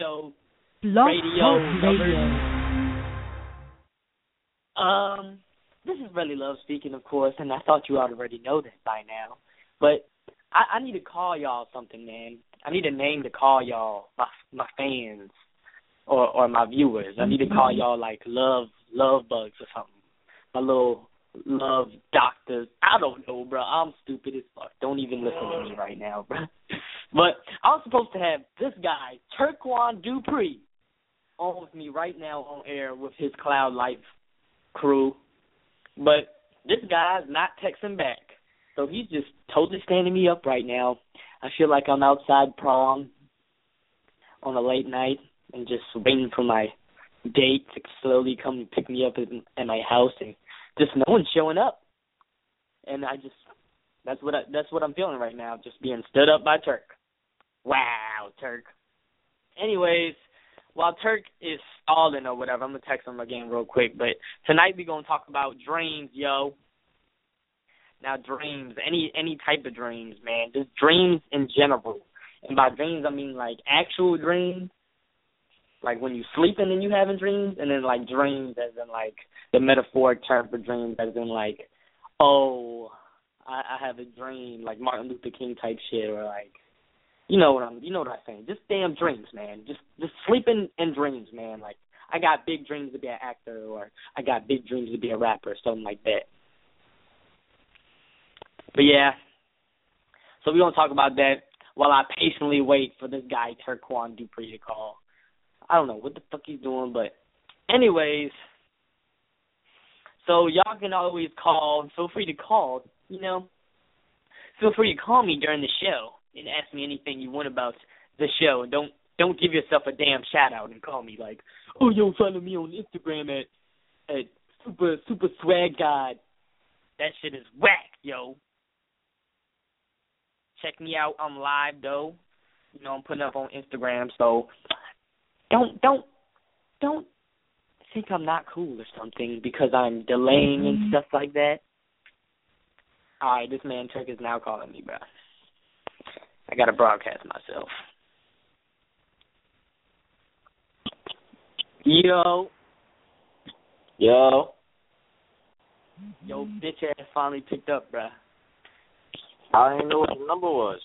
Show Blog radio Talk lovers. Radio. This is Really Love speaking, of course, and I thought you already know this by now. But I need to call y'all something, man. I need a name to call y'all, my fans or my viewers. I need to call y'all like love bugs or something. My little love doctors. I don't know, bro. I'm stupid as fuck. Don't even listen to me right now, bro. But I was supposed to have this guy, Turquan Dupree, on with me right now on air with his Cloud Life crew. But this guy's not texting back. So he's just totally standing me up right now. I feel like I'm outside prom on a late night and just waiting for my date to slowly come pick me up at my house, and just no one's showing up. And that's what I'm feeling right now, just being stood up by Turk. Wow, Turk. Anyways, while Turk is stalling or whatever, I'm going to text him again real quick. But tonight we're going to talk about dreams, yo. Now, dreams, any type of dreams, man. Just dreams in general. And by dreams, I mean, like, actual dreams. Like, when you're sleeping and you having dreams. And then, like, dreams as in, like, the metaphoric term for dreams as in, like, oh, I have a dream, like Martin Luther King type shit, or, like, you know what I'm saying. Just damn dreams, man. Just sleeping in dreams, man. Like, I got big dreams to be an actor, or I got big dreams to be a rapper, something like that. But yeah, so we're going to talk about that while I patiently wait for this guy, Turquan Dupree, to call. I don't know what the fuck he's doing, but anyways, so y'all can always call. Feel free to call, you know. Feel free to call me during the show and ask me anything you want about the show. Don't give yourself a damn shout-out and call me like, oh, yo, follow me on Instagram at super swag god. That shit is whack, yo. Check me out. I'm live, though. You know, I'm putting up on Instagram, so don't think I'm not cool or something because I'm delaying and stuff like that. All right, this man Turk is now calling me, bro. I got to broadcast myself. Yo. Yo, bitch ass finally picked up, bro. I didn't know what the number was.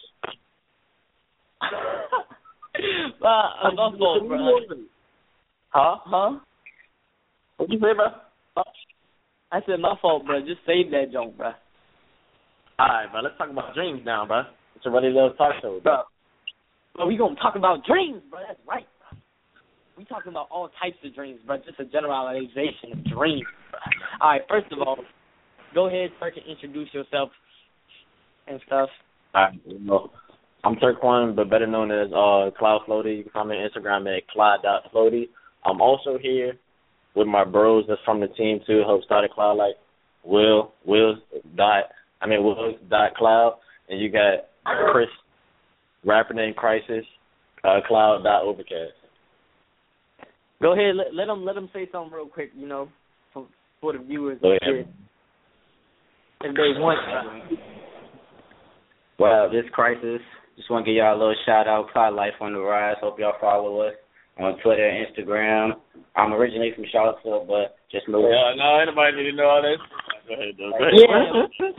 My fault, bro. Huh? What'd you say, bro? I said my fault, bro. Just save that joke, bro. All right, bro. Let's talk about dreams now, bro. It's a Really Love talk show, bro. But we gonna talk about dreams, bro. That's right, bro. We talking about all types of dreams, bro. Just a generalization of dreams, bro. All right, first of all, go ahead, Turk, and introduce yourself and stuff. All right, well, I'm Turquan, but better known as Cloud Floaty. You can find me on Instagram at cloud.floaty. I'm also here with my bros that's from the team too, help started Cloud Life. Will.cloud, and you got Chris, rapper named Crisis, Cloud.overcast. Go ahead, let him say something real quick, you know, for the viewers. Go ahead. If they want. Well, this Crisis. Just want to give y'all a little shout out. Cloud Life on the rise. Hope y'all follow us on Twitter and Instagram. I'm originally from Charlottesville, but just moved. Yeah, no, anybody need to know all this? Go ahead, though. Go ahead.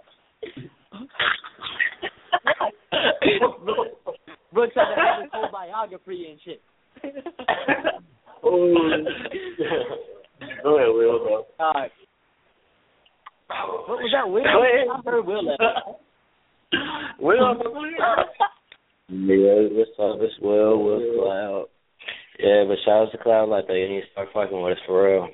Yeah. Brooks had to have his whole biography and shit. Oh. Go ahead, Will, bro. All right. What was that, Will? Go ahead. I heard Will. Will, yeah, what's up? It's Will Cloud. Yeah, but shout out to Cloud Life. They need to start fucking with us for real.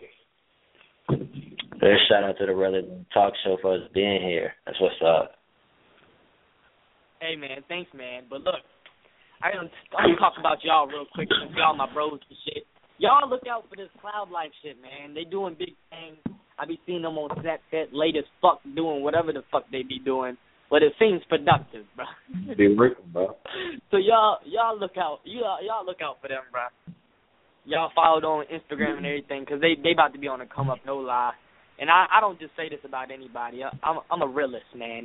Shout out to the Really Talk Show for us being here. That's what's up. Hey, man, thanks, man. But look, I'm going to talk about y'all real quick since y'all my bros and shit. Y'all look out for this Cloud Life shit, man. They doing big things. I be seeing them on Snapchat late as fuck doing whatever the fuck they be doing. But it seems productive, bro. Be working, bro. So y'all look out. Y'all look out for them, bro. Y'all followed on Instagram and everything because they about to be on the come up, no lie. And I don't just say this about anybody. I'm a realist, man.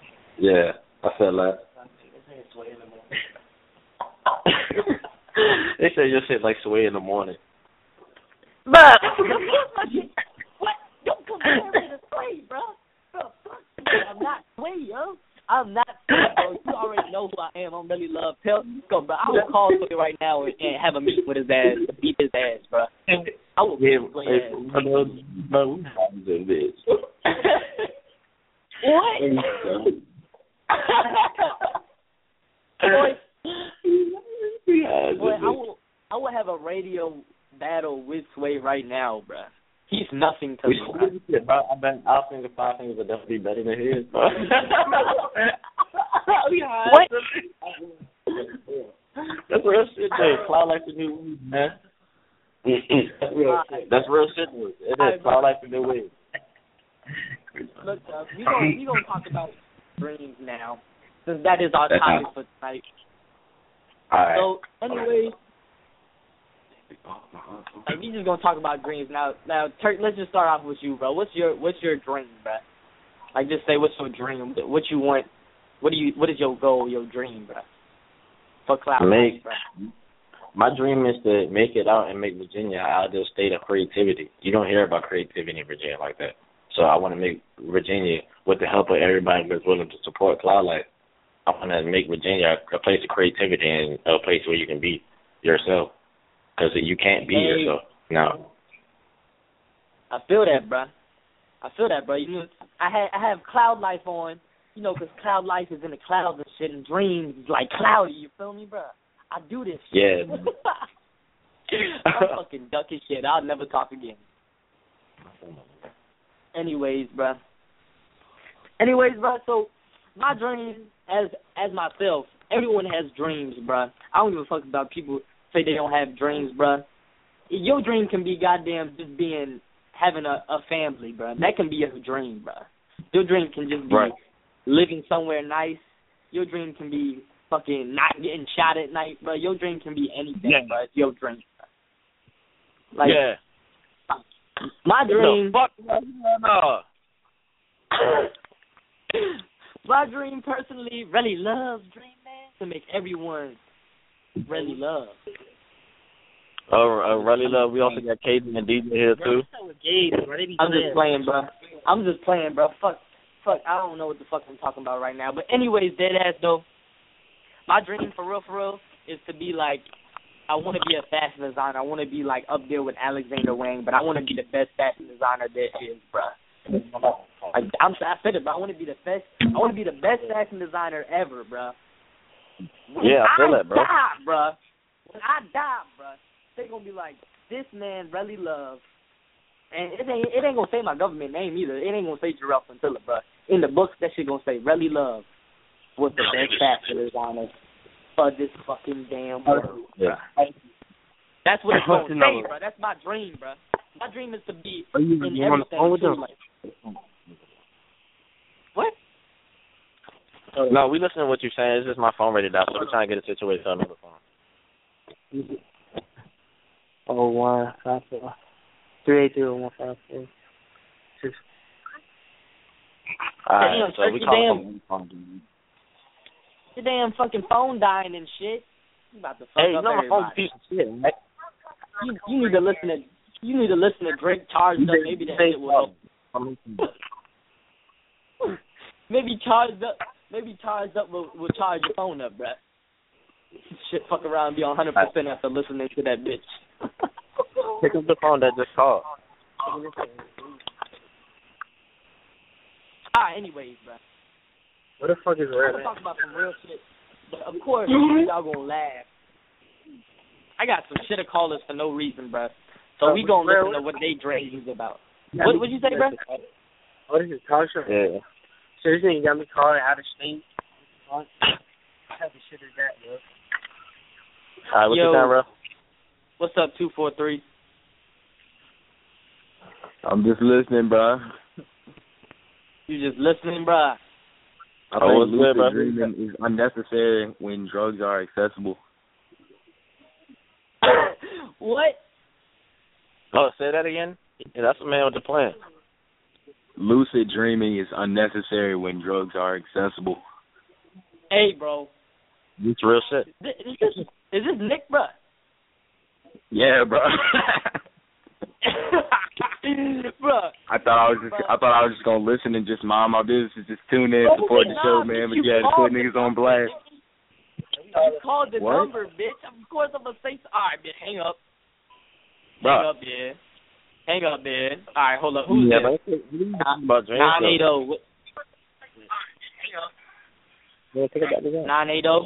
Yeah, I feel that. They say your shit like Sway in the morning. Bruh, what? Don't compare me to Sway, bro. Bro, fuck you. I'm not Sway, yo. I'm not Sway, bro. You already know who I am. I'm really love. Go, bro. I will call Sway right now and have a meeting with his ass, beat his ass, bro. I will beat Sway ass. But we problems in this. What? Boy, I will have a radio battle with Sway right now, bruh. He's nothing to me. I bet our finger, 5 fingers will definitely be better than his. What? That's real shit, dude. Cloud like the new weed, man. That's real shit. That's real shit, dude. It is. Cloud like the new weed. Look, we gonna talk about dreams now, since that is our topic for tonight. All right. So, anyways, we just gonna talk about dreams now. Now, Turk, let's just start off with you, bro. What's your dream, bro? Like, just say what's your dream, what you want, what is your goal, your dream, bro? For Cloud Life, bro. My dream is to make it out and make Virginia an ideal state of creativity. You don't hear about creativity in Virginia like that. So I want to make Virginia, with the help of everybody that's willing to support Cloud Life, I want to make Virginia a place of creativity and a place where you can be yourself. Because you can't be yourself. No. I feel that, bro. You know, I have Cloud Life on, you know, because Cloud Life is in the clouds and shit, and dreams is like cloudy. You feel me, bro? I do this shit. Yeah. I'm fucking ducking shit. I'll never talk again. Anyways, bro. So my dream, as myself, everyone has dreams, bro. I don't give a fuck about people say they don't have dreams, bro. Your dream can be goddamn just having a family, bro. That can be your dream, bro. Your dream can just be living somewhere nice. Your dream can be fucking not getting shot at night, bro. Your dream can be anything, bro. It's your dream, bro. Like, my dream. My dream, personally, really loves dream, man, to make everyone really love. Really love. We also got Caden and DJ here too. I'm just playing, bro. Fuck. I don't know what the fuck I'm talking about right now. But anyways, dead ass though. My dream for real, is to be like, I want to be a fashion designer. I want to be like up there with Alexander Wang, but I want to be the best fashion designer there is, bro. I said it, but I want to be the best. I want to be the best fashion designer ever, bro. I feel that, bro. When I die, bro, they're gonna be like, this man really loves, and it ain't gonna say my government name either. It ain't gonna say Jarrell Quintilla, bro. In the books, that shit gonna say really love was the best fashion designer for this fucking damn world. Yeah. That's what it's gonna say, bro. That's my dream, bro. My dream is to be in everything too, like. What? No, we listening to what you're saying. It's just my phone ready to die, so we're trying to get it situated on another phone. 0154 382 154 Alright, so we call your damn fucking phone dying and shit. You about to fuck up everybody. My phone's a piece of shit, man. You need to listen to Drake charged up. Maybe that shit will help. Maybe charged up will charge your phone up, bruh. Shit, fuck around and be on 100% after listening to that bitch. Pick up the phone that just called. Alright, anyways, bruh. What the fuck is I'm gonna talk about some real shit, but of course y'all gonna laugh. I got some shit to call us for no reason, bruh. So we gonna listen to what they dreams about. What'd you say, bruh? What is it, talk show? Yeah. Seriously, you got me calling out of state? What type of shit is that, bro? Alright, what's your time, bro? What's up, 243? I'm just listening, bro. You just listening, bruh? I think lucid dreaming is unnecessary when drugs are accessible. What? Oh, say that again? Yeah, that's the man with the plan. Lucid dreaming is unnecessary when drugs are accessible. Hey, bro. It's real shit. Is this Nick, bruh? Yeah, bro. Bruh. I thought I was just gonna listen and just mind my business, just tune in, support the show, man. But yeah, to put niggas on blast. You called the What? number, bitch. Of course I'm gonna say. All right, bitch. Hang up. Bro. Hang up, man. Hang up, man. All right, hold up. Who's this? About dreams, 980. Yeah, take it back to that. 980.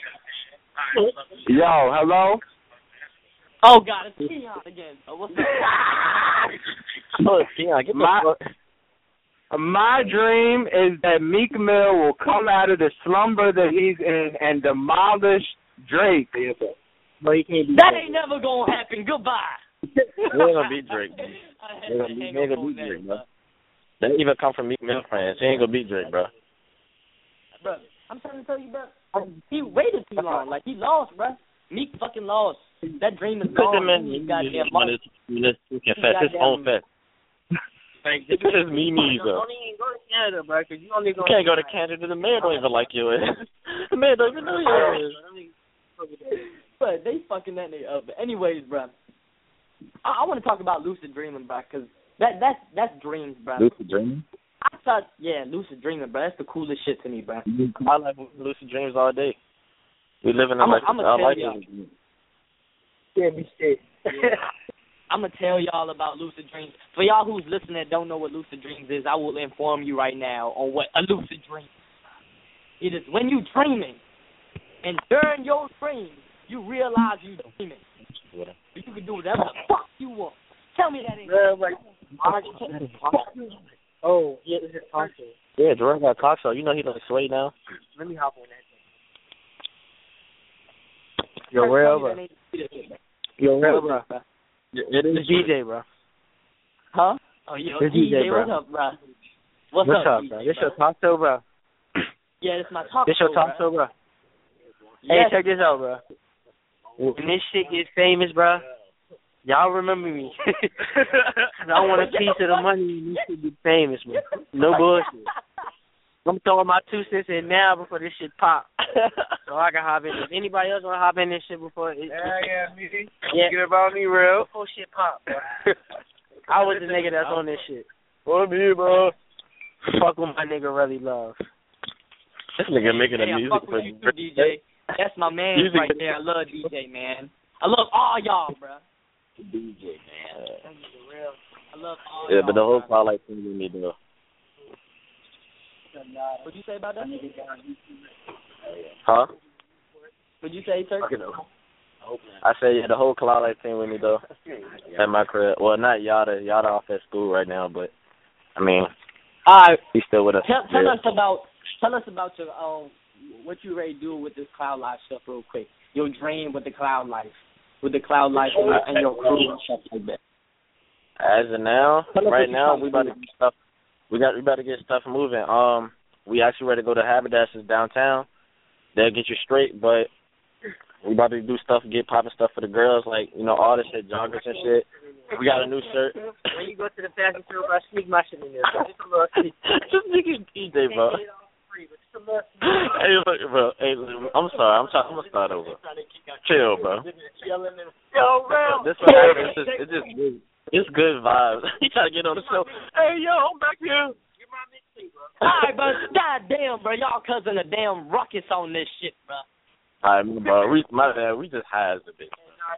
Yo, hello. Oh God, it's Keon again. Oh, what's up? Oh, Keon, get My dream is that Meek Mill will come out of the slumber that he's in and demolish Drake. But he can't do That ain't never gonna happen. Goodbye. They ain't gonna beat Drake. I They had to ain't hang up gonna on beat that, Drake, bro. They even come from Meek Mill fans. He ain't gonna beat Drake, bro. Bro, I'm trying to tell you, bro. He waited too long. Like, he lost, bro. Meek fucking lost. That dream is gone. He's goddamn lost. His own fest. This is Mimi's, though. Don't even go to Canada, bro, because you only You can't go to Canada. The mayor don't even like you. The mayor don't even know you. But they fucking that nigga up. But anyways, bro, I want to talk about lucid dreaming, bro, because that's dreams, bro. Lucid dreaming? I thought, yeah, lucid dreaming, bro. That's the coolest shit to me, bro. I like lucid dreams all day. We live in a I'm gonna tell y'all. Yeah, be shit. I'm going to tell y'all about lucid dreams. For y'all who's listening that don't know what lucid dreams is, I will inform you right now on what a lucid dream is. It is when you dreaming, and during your dream, you realize you dreaming. You can do whatever the fuck you want. Tell me that ain't Oh, yeah, it's a talk show. Yeah, Jordan got a talk show. You know he don't sway now. Let me hop on that thing. Yo, where over? Yo, where over? It is DJ, bro. Huh? Oh, yo, It's DJ, DJ, bro. what's up, bro? What's up, DJ, bro? This your talk show, bro. Yeah, this my talk This show, your talk show, bro. Hey, Yes. check this out, bro. When this shit gets famous, bro, y'all remember me. I want a piece of the money and this shit get famous, bro. No bullshit. I'm throwing my 2 cents in now before this shit pop. So I can hop in. If anybody else want to hop in this shit before it... Yeah, me. Yeah. Get about me, real. Before shit pop, bro. I was the nigga that's on this shit. For me, bro. Fuck what my nigga really love. This nigga making Hey, the I music fuck for with you too, DJ. That's my man Music. right there. I love DJ, man. I love all y'all, bro. DJ, man. I love all Yeah, y'all. but the whole bro. Twilight thing with me, though. What'd you say about that? Huh? What'd you say, sir? I said, yeah, the whole Twilight thing with me, though. At my crib. Well, not Yada. Yada off at school right now, but, I mean, All right. he's still with us. Tell Yeah. us about your what you ready to do with this Cloud Life stuff real quick. Your dream with the Cloud Life, and your crew and stuff like that. As of now, Tell us right what you now, trying we to about to get stuff. We about to get stuff moving. We actually ready to go to Haberdashers downtown. They'll get you straight, but we about to do stuff, get popping stuff for the girls, like, you know, all this shit, joggers and shit. We got a new shirt. When you go to the fashion show, bro, sneak my shit in there. Bro. Just a little sneak. This nigga's DJ, bro. Hey, look, bro. Hey, I'm sorry. I'm gonna start over. Chill, bro. Yo, bro. This what happens. It's good vibes. He trying to get on the show. Hey, yo, I'm back here. All right, but goddamn, bro, y'all causing a damn ruckus on this shit, bro. All right, bro. We just high as a bitch.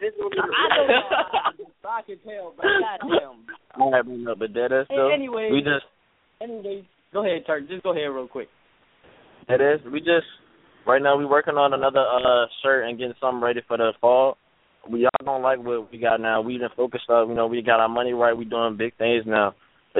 I can tell, bro. Goddamn. All right, no, but that is still. Anyways, go ahead, Turk. Just go ahead real quick. That is. Right now we working on another shirt and getting something ready for the fall. We all don't like what we got now. We done focused up. You know, we got our money right. We doing big things now.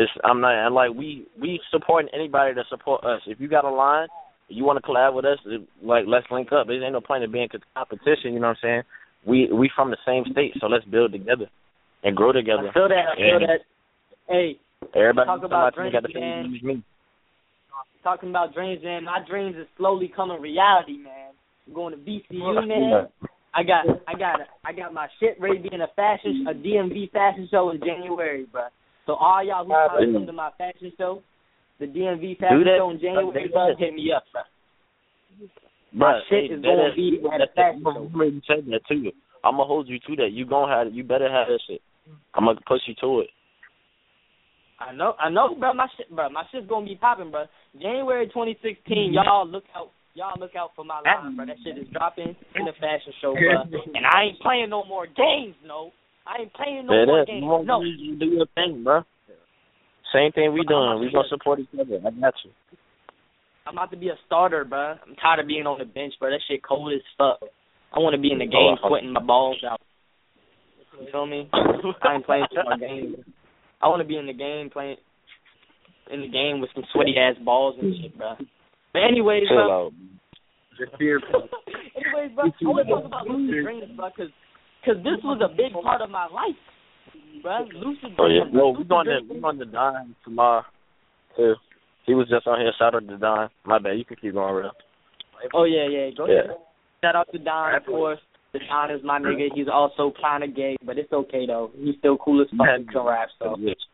We supporting anybody to support us. If you got a line, you want to collab with us, like, let's link up. There ain't no point in being competition. You know what I'm saying? We from the same state, so let's build together and grow together. I feel that. Hey, everybody talk about dreams, got to man. use me. Talking about dreams, man. My dreams is slowly coming reality, man. I'm going to VCU, man. I got my shit ready to be in a DMV fashion show in January, bro. So all y'all who try to come to my fashion show, the DMV fashion show in January, hit me up, bro. My shit is going to be at a fashion show. You said that too. I'm gonna hold you to that. You better have that shit. I'm gonna push you to it. I know, bro. My shit's gonna be popping, bro. January 2016, y'all look out for my line, bro. That shit is dropping in the fashion show, bro. And I ain't playing no more games, no. I ain't playing no more games, no. You do your thing, bro. Same thing we doing. We gonna support each other. I got you. I'm about to be a starter, bro. I'm tired of being on the bench, bro. That shit cold as fuck. I want to be in the game, sweating my balls out. You feel me? I ain't playing my game. I want to be in the game, playing in the game with some sweaty ass balls and shit, bro. But anyways, bro. Anyways, bro, I want to talk about lucid dreams, bro, because this was a big part of my life, bro. Lucid dreams. Oh yeah, no, we going to Don tomorrow too. He was just on here. Shout out to Don. My bad. You can keep going, real. Oh yeah. Go ahead. Shout out to Don, of course. The Don is my nigga. He's also kind of gay, but it's okay though. He's still cool as fuck and can rap, so.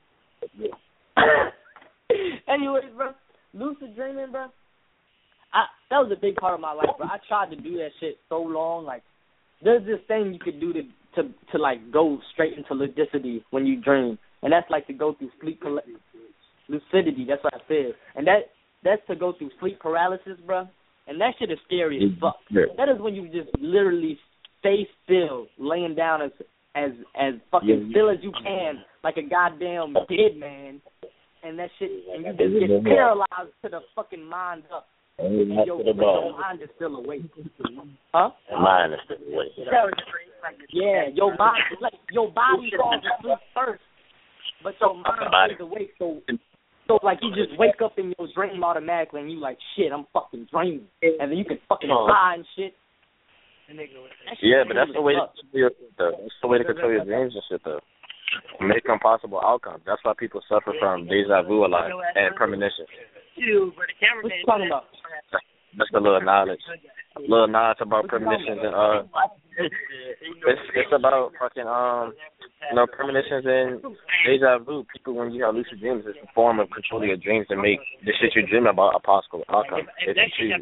Anyways, bro, lucid dreaming, bro. That was a big part of my life, bro. I tried to do that shit so long. Like, there's this thing you could do to like go straight into lucidity when you dream, and that's like to go through sleep lucidity. That's what I said, and that's to go through sleep paralysis, bro. And that shit is scary as fuck. That is when you just literally stay still, laying down as fucking still as you can, like a goddamn dead man, and that shit, and you just get paralyzed to the fucking mind up. And your mind is still awake. Huh? Mind is still awake. Yeah, your mind, like your body falls asleep first, but your mind is awake. So like you just wake up in your dream automatically, and you like, shit, I'm fucking dreaming, and then you can fucking fly and shit. Yeah, but that's the way to control your shit, though. That's the way to control your dreams and shit, though. Make impossible outcomes. That's why people suffer from deja vu a lot and premonition. What you talking about? That's the little knowledge about premonitions and it's about fucking premonitions and deja vu. People, when you have lucid dreams, it's a form of controlling your dreams to make the shit you dream about a possible outcome. If you choose.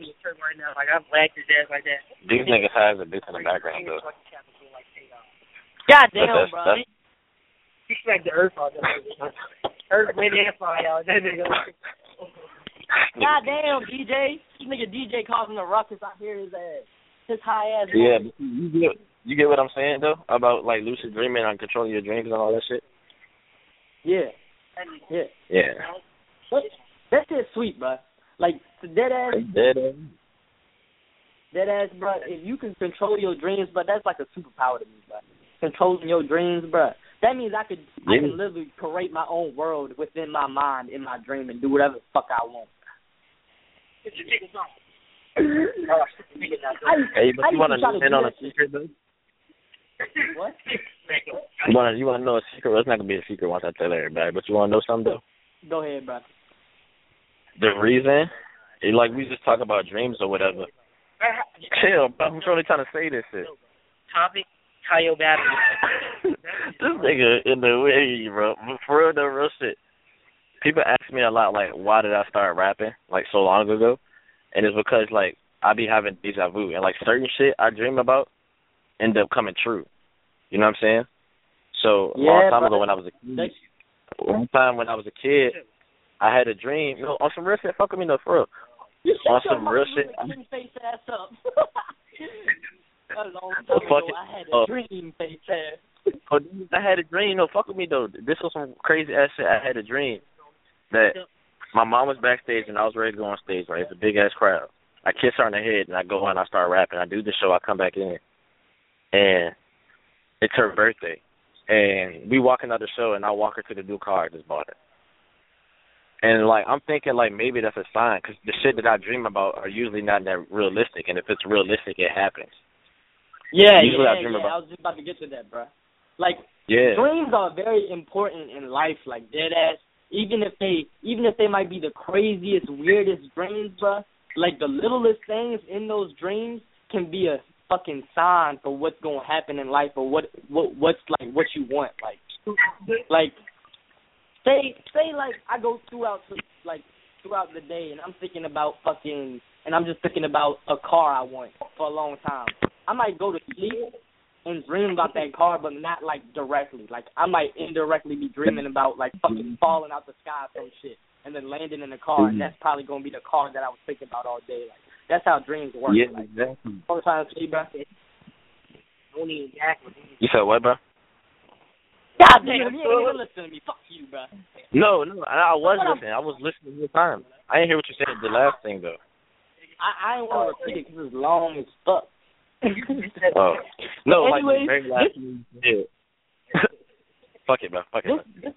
These niggas has a bitch in the background though. God damn, bro. He smacked the earth on that. Earth, wind, and fire, y'all. That nigga. God damn, DJ. This nigga DJ causing a ruckus. I hear his ass. His high ass. Yeah, you get what I'm saying though about like lucid dreaming and controlling your dreams and all that shit. Yeah. What? That shit's sweet, bro. Like dead ass, bro. If you can control your dreams, but that's like a superpower to me, bro. Controlling your dreams, bro. That means I can literally create my own world within my mind in my dream and do whatever the fuck I want. Hey, but you want to in on a secret though? What? You want to know a secret? Well, it's not gonna be a secret once I tell everybody. But you want to know something though? Go ahead, bro. The reason, like we just talk about dreams or whatever. Chill, bro. I'm trying to say this shit. Topic: how your battery. This nigga in the way, bro. For real, the real shit. People ask me a lot, like, why did I start rapping, like, so long ago? And it's because, like, I be having deja vu. And, like, certain shit I dream about end up coming true. You know what I'm saying? So, a long time ago when I was a kid, one time when I was a kid, I had a dream. You know, on some real shit, fuck with me, no, for real. On some real shit. Face ass up. A long time ago, I had a dream, face ass. I had a dream. No, fuck with me though. This was some crazy ass shit. I had a dream that my mom was backstage and I was ready to go on stage. Right, it's a big ass crowd. I kiss her on the head and I go on. I start rapping. I do the show. I come back in, and it's her birthday. And we walk another show, and I walk her to the new car I just bought her. And like I'm thinking, like maybe that's a sign because the shit that I dream about are usually not that realistic. And if it's realistic, it happens. Yeah. I was just about to get to that, bro. Like, dreams are very important in life, like dead ass. Even if they might be the craziest, weirdest dreams, bro. Like the littlest things in those dreams can be a fucking sign for what's gonna happen in life or what's like what you want. Like say like I go throughout the day and I'm thinking about I'm just thinking about a car I want for a long time. I might go to sleep and dream about that car, but not like directly. Like I might indirectly be dreaming about like fucking falling out the sky or some shit, and then landing in a car, and that's probably gonna be the car that I was thinking about all day. Like that's how dreams work. Yeah, like, exactly. all the time, see, bro. You said what, bro? God damn, you ain't even listening to me. Fuck you, bro. No, I was listening. I was listening the whole time. I didn't hear what you said the last thing though. I ain't want to repeat it because it's long as fuck. Oh. No, Anyways, like the very last thing you did. Fuck it, man. Fuck it.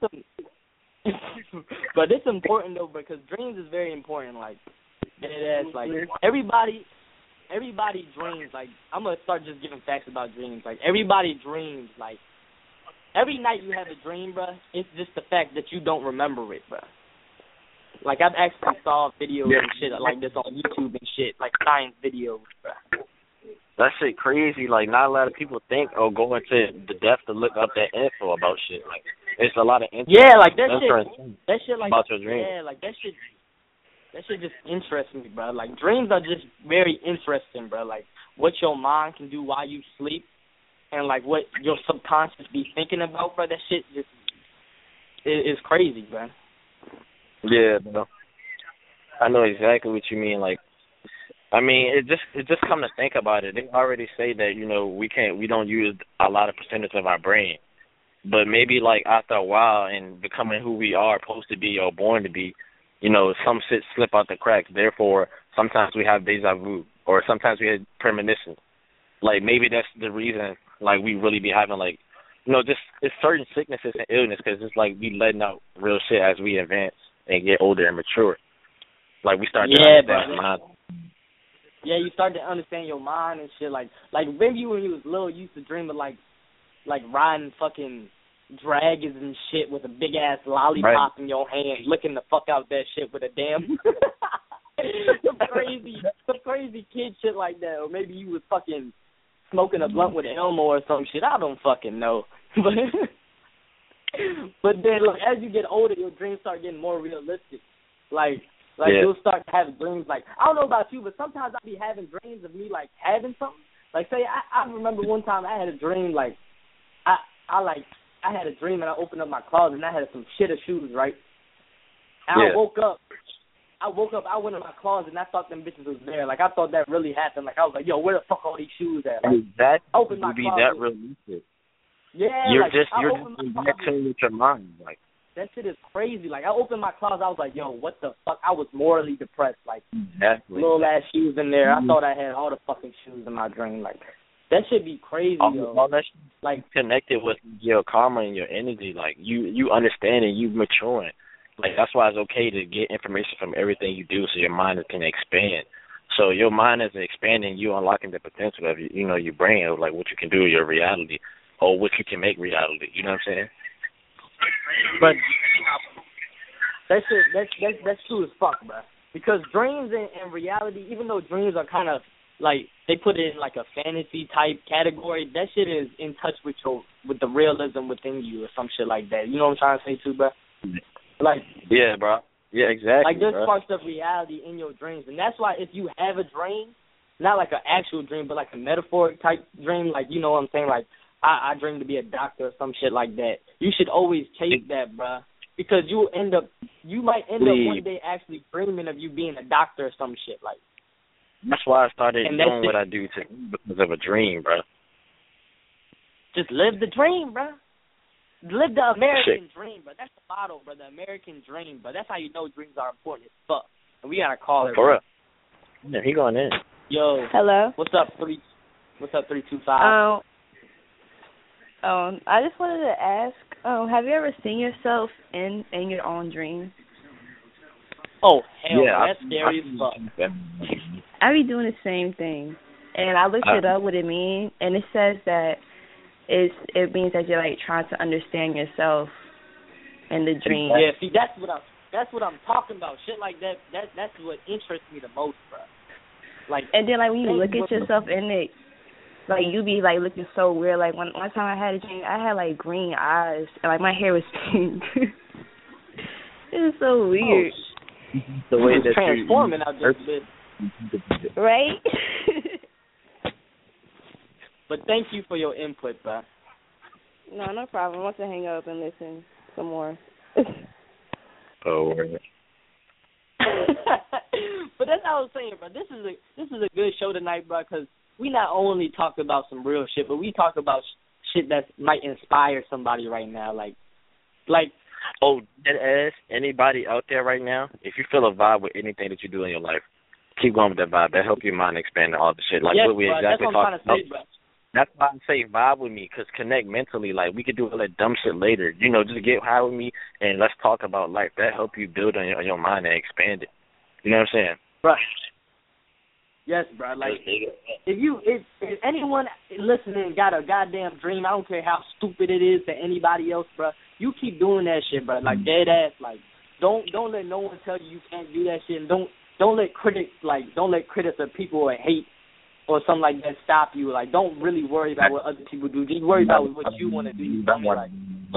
But it's important though because dreams is very important. Like it is like everybody dreams. Like I'm gonna start just giving facts about dreams. Like everybody dreams. Like every night you have a dream, bro. It's just the fact that you don't remember it, bro. Like I've actually saw videos and shit like this on YouTube and shit, like science videos, bro. That shit crazy. Like not a lot of people think or go into the depth to look up that info about shit. Like it's a lot of like that shit like about your dream. Yeah, like that shit just interests me, bro. Like dreams are just very interesting, bro. Like what your mind can do while you sleep, and like what your subconscious be thinking about, bro. That shit just is crazy, bro. Yeah, bro. I know exactly what you mean. Like, I mean, it just come to think about it. They already say that we don't use a lot of percentage of our brain, but maybe like after a while and becoming who we are supposed to be or born to be, some shit slip out the cracks. Therefore, sometimes we have deja vu, or sometimes we have premonition. Like maybe that's the reason. Like we really be having like, just it's certain sicknesses and illness because it's like we letting out real shit as we advance and get older and mature. Like we start to understand our mind. Yeah, you start to understand your mind and shit. Like maybe when you was little, you used to dream of like riding fucking dragons and shit with a big ass lollipop in your hand, licking the fuck out that shit with a damn some crazy kid shit like that. Or maybe you was fucking smoking a blunt with Elmo or some shit. I don't fucking know. But then, look, as you get older, your dreams start getting more realistic. Like you'll start to have dreams. Like I don't know about you, but sometimes I be having dreams of me like having something. Like say I remember one time I had a dream like I had a dream and I opened up my closet and I had some shitter shoes, right? And I woke up, I went in my closet and I thought them bitches was there. Like I thought that really happened. Like I was like, yo, where the fuck all these shoes at? Like, that I opened my closet. That realistic. Yeah, you're like, just connecting with your mind, like that shit is crazy. Like I opened my closet, I was like, yo, what the fuck? I was morally depressed. Like little ass shoes in there. I thought I had all the fucking shoes in my dream. Like that should be crazy, yo. All that shit, like connected with your karma and your energy. Like you understand and you maturing. Like that's why it's okay to get information from everything you do, so your mind can expand. So your mind is expanding, you unlocking the potential of your brain of like what you can do with your reality, or what you can make reality. You know what I'm saying? But that's true as fuck, bro. Because dreams and reality, even though dreams are kind of like they put it in like a fantasy type category, that shit is in touch with the realism within you or some shit like that. You know what I'm trying to say too, bro? Like yeah, bro. Yeah, exactly. Like there's parts of reality in your dreams, and that's why if you have a dream, not like an actual dream, but like a metaphoric type dream, like you know what I'm saying, like I dream to be a doctor or some shit like that. You should always chase that, bruh, because you might end up one day actually dreaming of you being a doctor or some shit like. That's why I started doing what I do because of a dream, bruh. Just live the dream, bruh. Live the American dream, bro. That's the motto, bro. The American dream, bro. That's how you know dreams are important as fuck. And we gotta call it. For real. Yeah, he going in. Yo. Hello. What's up, 325? I just wanted to ask, have you ever seen yourself in your own dreams? Oh, hell, that's scary as fuck. I be doing the same thing, and I looked it up what it means, and it says that it means that you're like trying to understand yourself in the dream. Yeah, see, that's what I'm talking about. Shit like that. That's what interests me the most, bro. Like, and then like when you look at yourself in it, like you be like looking so weird. Like one time I had a dream, I had like green eyes, and like my hair was pink. It was so weird. The way that transforming out this bitch. Right? But thank you for your input, bro. No problem. I want to hang up and listen some more. Oh, but that's what I was saying, bro. This is a good show tonight, bro, because we not only talk about some real shit, but we talk about shit that might inspire somebody right now. Like. Oh, dead ass. Anybody out there right now? If you feel a vibe with anything that you do in your life, keep going with that vibe. That help your mind expand and all the shit. Like yes, what we bro, exactly that's what I'm trying to say, bro. That's why I say vibe with me, because connect mentally. Like, we could do all that dumb shit later. You know, just get high with me and let's talk about life. That help you build on your mind and expand it. You know what I'm saying? Right. Yes, bro. Like, if anyone listening got a goddamn dream, I don't care how stupid it is to anybody else, bro. You keep doing that shit, bro. Like, dead ass. Like, don't let no one tell you can't do that shit. And don't let critics or people or hate or something like that stop you. Like, don't really worry about what other people do. Just worry about what you want to do. You know what I mean?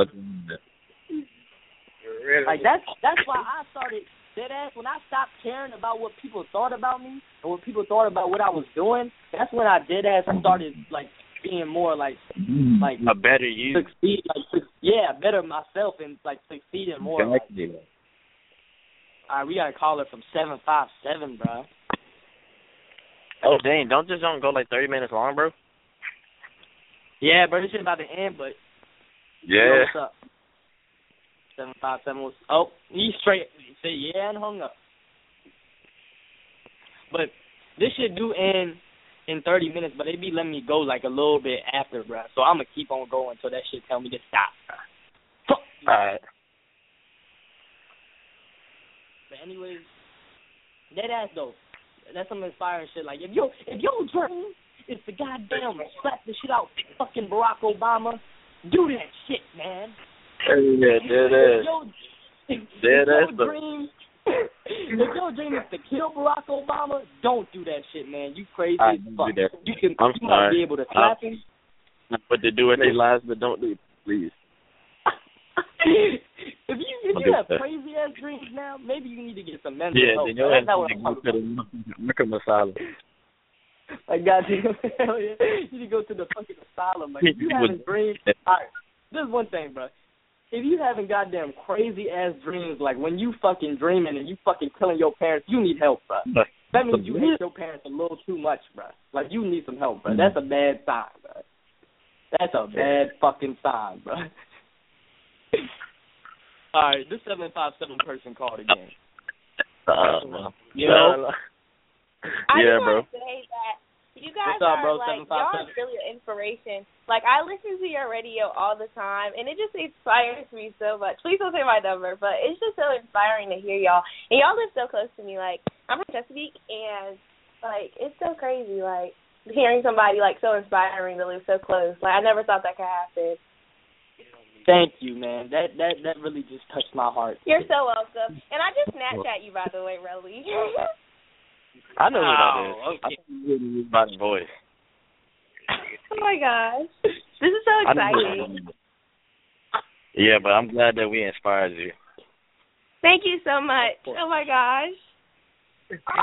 Like, that's why I started dead ass. When I stopped caring about what people thought about me or what people thought about what I was doing, that's when I dead ass started, like, being more like a better you. Succeed, better myself and, like, succeeding more. Exactly. Like. All right, we got a caller from 757, bro. Oh, dang. Don't go like 30 minutes long, bro? Yeah, bro, this shit about to end, but... Yeah. Yo, what's up? 757 was... Oh, he's straight. He said yeah and hung up. But this shit do end in 30 minutes, but they be letting me go like a little bit after, bro. So I'm going to keep on going until that shit tell me to stop, bro. Fuck. All right. But anyways, dead ass though. That's some inspiring shit. Like, if your dream is to goddamn slap the shit out fucking Barack Obama, do that shit, man. Yeah, dead ass. If your dream is to kill Barack Obama, don't do that shit, man. You crazy as fuck. You might be able to slap him. But to do in their lives, but don't do it, please. If you have crazy ass dreams now, maybe you need to get some mental help. Then you'll have to go to the American asylum. Like, goddamn, hell yeah. You need to go to the fucking asylum. Like, if you having dreams, alright, this is one thing, bro. If you having goddamn crazy ass dreams, like when you fucking dreaming and you fucking killing your parents, you need help, bro. That means you hate your parents a little too much, bro. Like, you need some help, bro. That's a bad sign, bro. That's a bad fucking sign, bro. All right, this 757 person called again. Yeah, bro. To say that you guys What's up, bro? are like, y'all are really an inspiration. Like, I listen to your radio all the time, and it just inspires me so much. Please don't say my number, but it's just so inspiring to hear y'all. And y'all live so close to me. Like, I'm from Chesapeake, and, like, it's so crazy, like, hearing somebody, like, so inspiring to live so close. Like, I never thought that could happen. Thank you, man. That really just touched my heart. You're so welcome. And I just Snapchat you, by the way, Relly. I know who that is. Okay. I know by the voice. Oh, my gosh. This is so exciting. Yeah, but I'm glad that we inspired you. Thank you so much. Oh, my gosh. Oh,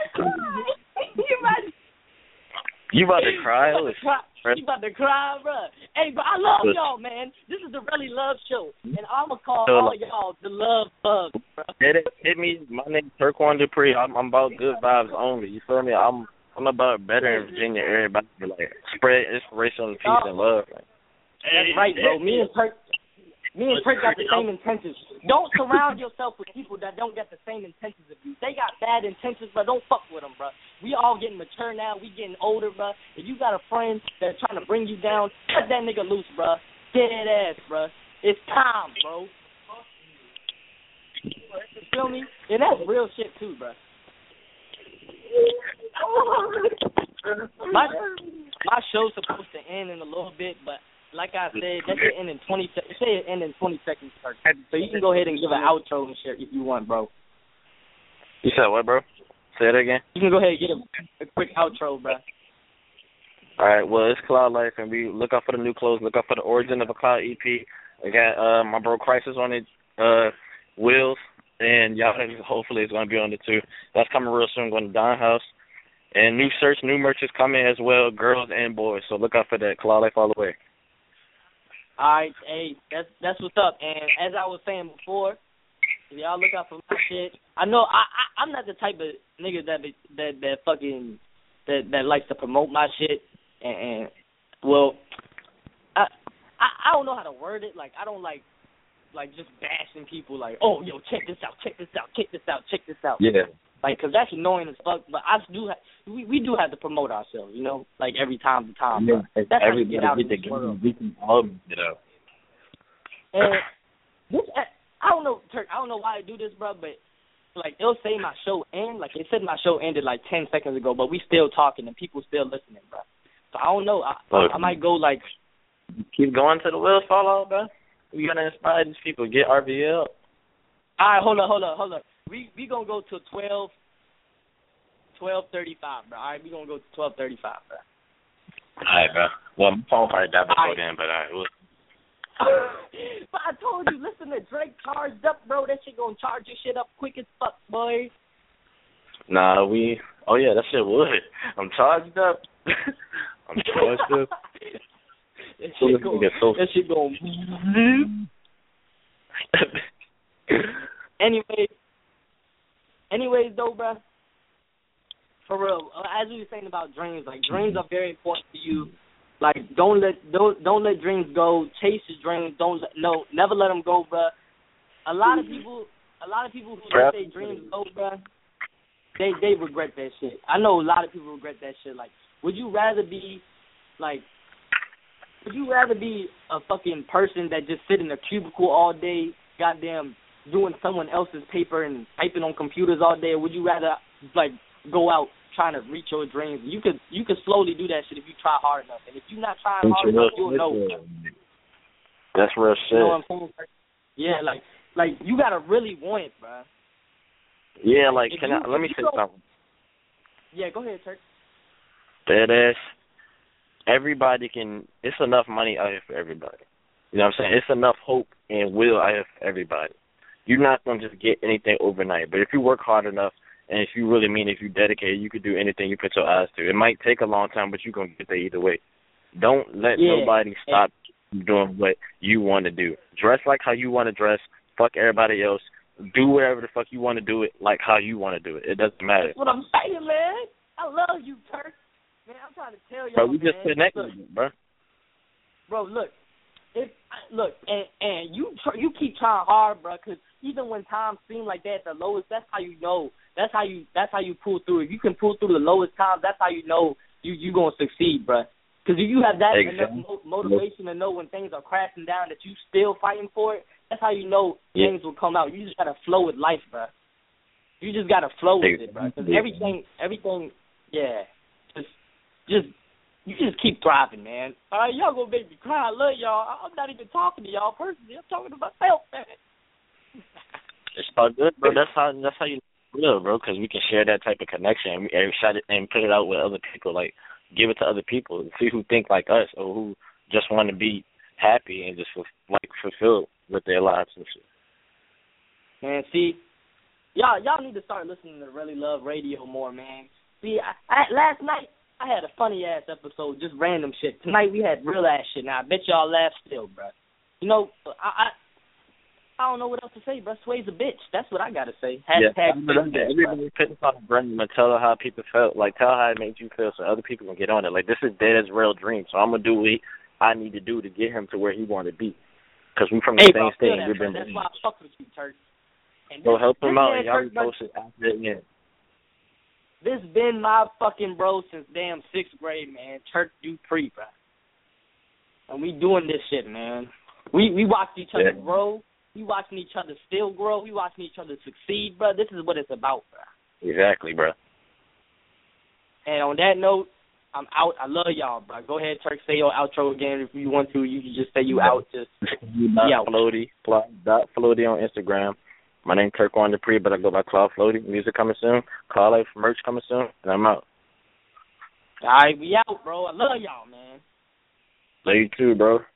you about to cry? You about to cry, bro. Hey, bro, I love y'all, man. This is the Really Love Show, and I'm going to call all y'all the Love Bugs, bro. Hit me. My name's Turquan Dupree. I'm about good vibes only. You feel me? I'm about better in Virginia. Everybody, like, spread inspiration and peace and love. Man. That's right, bro. Me and Perk got the same intentions. Don't surround yourself with people that don't get the same intentions as you. They got bad intentions, but don't fuck with them, bro. We all getting mature now. We getting older, bro. If you got a friend that's trying to bring you down, cut that nigga loose, bro. Dead ass, bro. It's time, bro. You feel me? And that's real shit, too, bro. My show's supposed to end in a little bit, but like I said, that should end in 20 seconds. It should end in 20 seconds, Kirk. So you can go ahead and give an outro and shit if you want, bro. You said what, bro? Say it again. You can go ahead and get a quick outro, bro. All right, well, it's Cloud Life, and we look out for the new clothes. Look out for the Origin of a Cloud EP. I got my bro Crisis on it, Wheels, and y'all hopefully it's going to be on it too. That's coming real soon, going to Don House. And new merch is coming as well, girls and boys. So look out for that. Claw Life all the way. All right, hey, that's what's up. And as I was saying before, if y'all look out for my shit. I know I'm not the type of nigga that fucking that likes to promote my shit. And well, I don't know how to word it. Like I don't like just bashing people. Like, oh, yo, check this out, check this out, check this out, check this out. Yeah. Like, cause that's annoying as fuck. But we do have to promote ourselves, you know, like every time to time. Yeah, that's how you everybody get out get in the this world. we can all get out. And this, I don't know, Turk. I don't know why I do this, bro. But like, it'll say my show end. Like it said my show ended like 10 seconds ago, but we still talking and people still listening, bro. So I don't know. I might go like. Keep going till the wheels fall off, bro. We gotta inspire these people. Get RBL. All right, hold up. We gonna go to 12:35, bro. All right, we gonna go to 12:35, bro. All right, bro. Well, my phone probably died before then, but all right. But I told you, listen to Drake charged up, bro. That shit gonna charge your shit up quick as fuck, boy. Nah, oh yeah, that shit would. I'm charged up. I'm charged up. That shit going. Anyways, though, bro. For real, as we were saying about dreams, like dreams are very important to you. Like don't let dreams go. Chase your dreams. Never let them go, bro. A lot of people who let their dreams go, bro. They regret that shit. I know a lot of people regret that shit. Like, would you rather be a fucking person that just sit in a cubicle all day, goddamn, doing someone else's paper and typing on computers all day, or would you rather like go out trying to reach your dreams? You could slowly do that shit if you try hard enough. And if you're not trying hard enough, you'll know. That's real shit. You know what I'm saying? Yeah, like you gotta really want it, bro. Yeah, like let me say something. Yeah, go ahead, Turk. Badass. Everybody it's enough money out here for everybody. You know what I'm saying? It's enough hope and will out here for everybody. You're not going to just get anything overnight. But if you work hard enough and if you really mean it, if you dedicate, you could do anything you put your eyes to. It might take a long time, but you're going to get there either way. Don't let nobody stop doing what you want to do. Dress like how you want to dress. Fuck everybody else. Do whatever the fuck you want to do it like how you want to do it. It doesn't matter. That's what I'm saying, man. I love you, Turk. Man, I'm trying to tell y'all, bro, we just connected, bro. Bro, look, and you keep trying hard, bro. Because even when times seem like they're at the lowest, that's how you know. That's how you pull through. If you can pull through the lowest times, that's how you know you gonna succeed, bro. Because if you have that enough motivation to know when things are crashing down that you still fighting for it, that's how you know things will come out. You just gotta flow with life, bro. You just gotta flow with it, bro. Because everything, yeah. Just you just keep thriving, man. All right, y'all gonna make me cry. I love y'all. I'm not even talking to y'all personally. I'm talking to myself, man. It's all good, bro. That's how you live, bro. Because we can share that type of connection and put it out with other people. Like give it to other people. See who think like us or who just want to be happy and just fulfilled with their lives and shit. Man, see, y'all need to start listening to Really Love Radio more, man. See, last night I had a funny ass episode, just random shit. Tonight we had real ass shit. Now I bet y'all laugh still, bro. You know, I don't know what else to say, bro. Sway's a bitch. That's what I gotta say. Everybody put this on the ground and tell her how people felt. Like tell her how it made you feel, so other people can get on it. Like this is Dad's real dream, so I'm gonna do what I need to do to get him to where he want to be. Because we from the same state. That's why I fuck with you, Turk. So help him out, and y'all repost it after it again. This been my fucking bro since damn 6th grade, man. Turk Dupree, bro. And we doing this shit, man. We watched each other grow. We watching each other still grow. We watching each other succeed, bro. This is what it's about, bro. Exactly, bro. And on that note, I'm out. I love y'all, bro. Go ahead, Turk. Say your outro again if you want to. You can just say you out. Just be out. Floaty on Instagram. My name's Turquan Dupree, but I go by Cloud Floaty. Music coming soon. Call Life merch coming soon, and I'm out. All right, we out, bro. I love y'all, man. Love you too, bro.